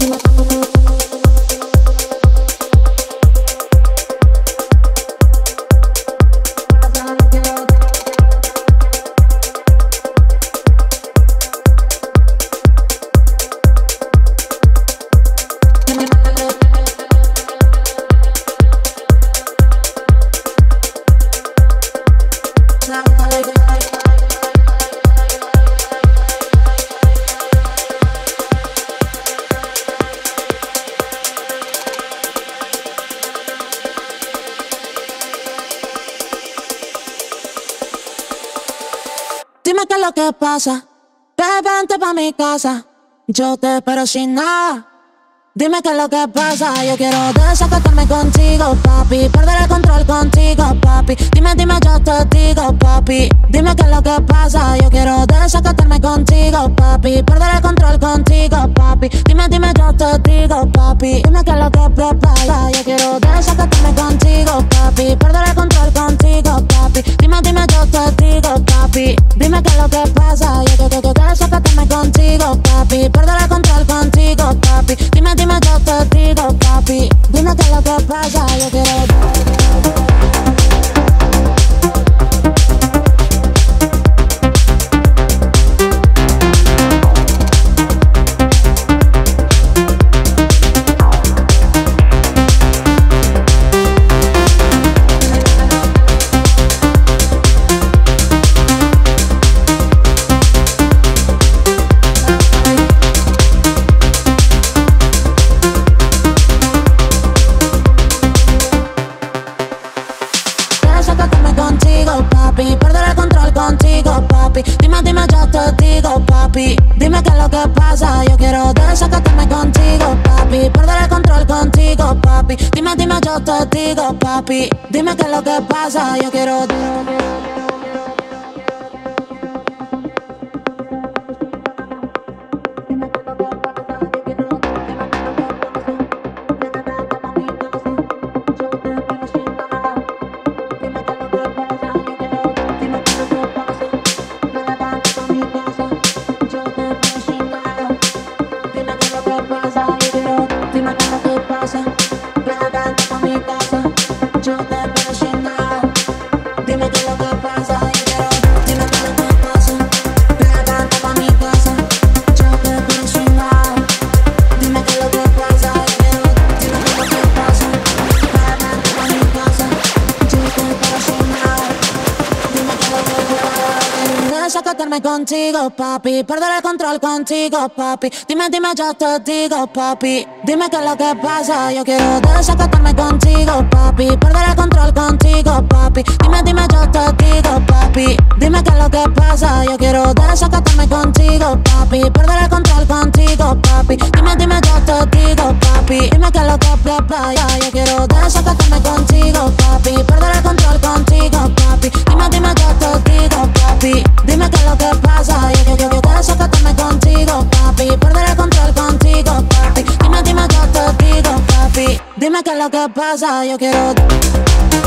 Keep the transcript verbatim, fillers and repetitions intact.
Dime qué es lo que pasa, bebé, vente pa' mi casa. Yo te espero sin nada. Dime qué es lo que pasa, yo quiero desacatarme contigo, papi. Perder el control contigo, papi. Dime, dime, yo te digo, papi. Dime qué es lo que pasa, yo quiero desacatarme contigo, papi. Perder el control contigo, papi. Dime, dime, yo te digo, papi. Dime qué es lo que pasa, yo quiero desacatarme contigo, papi. Perder el control contigo, papi. Dime, dime, yo te digo, papi. Dime qué es lo que pasa, yo quiero desacatarme contigo, papi. Perder el control contigo, papi. Dime, dime, Dime, yo te digo, papi. Dime qué es lo que pasa, yo quiero. Dime, dime, yo te digo, papi. Dime qué es lo que pasa, yo quiero desacatarme contigo, papi. Perder el control contigo, papi. Dime, dime, yo te digo, papi. Dime qué es lo que pasa, yo quiero. Desacatarme contigo, papi. Perder el control contigo, papi. Dime, dime, yo te digo, papi. Dime qué es lo que pasa, yo quiero desacatarme contigo, papi. Perder el control contigo, papi. Dime, dime, yo te digo, papi. Dime qué es lo que pasa, yo quiero desacatarme contigo, papi. Perder el control contigo, papi. Dime, dime, yo te digo, papi. Dime qué es lo que pasa, yo quiero desacatarme contigo, papi. Perder el control contigo, papi. Dime, dime, yo te digo, papi. Dime qué es lo que pasa, yo quiero desacatarme contigo, papi. Perder el control contigo, papi. Dime, dime, yo te digo, papi. Dime qué es lo que pasa, yo quiero.